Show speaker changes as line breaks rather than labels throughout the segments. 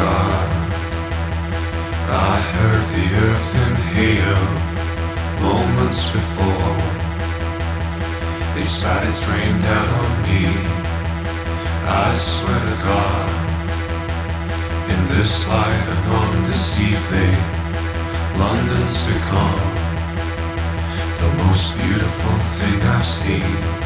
God, I heard the earth inhale moments before. It spat its rain down on me, I swear to God. In this light and on this evening, London's become the most beautiful thing I've seen.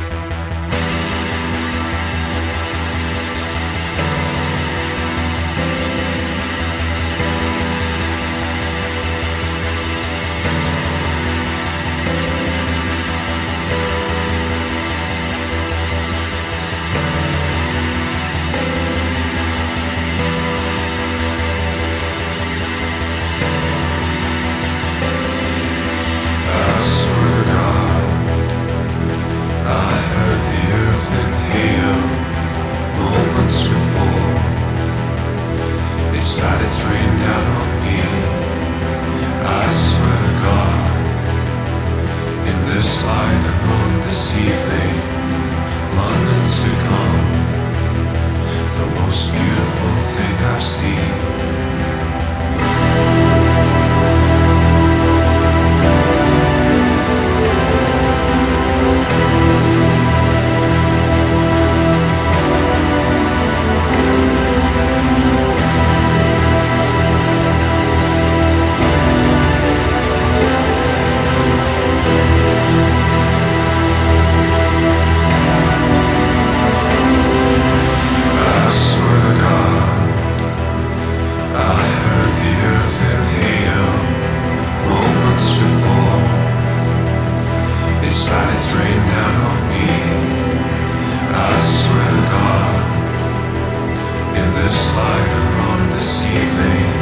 Let it rain down on me, I swear to God. In this light and on this evening, London's become the most beautiful thing I've seen. Let it rain down on me, I swear to God. In this light and on this evening,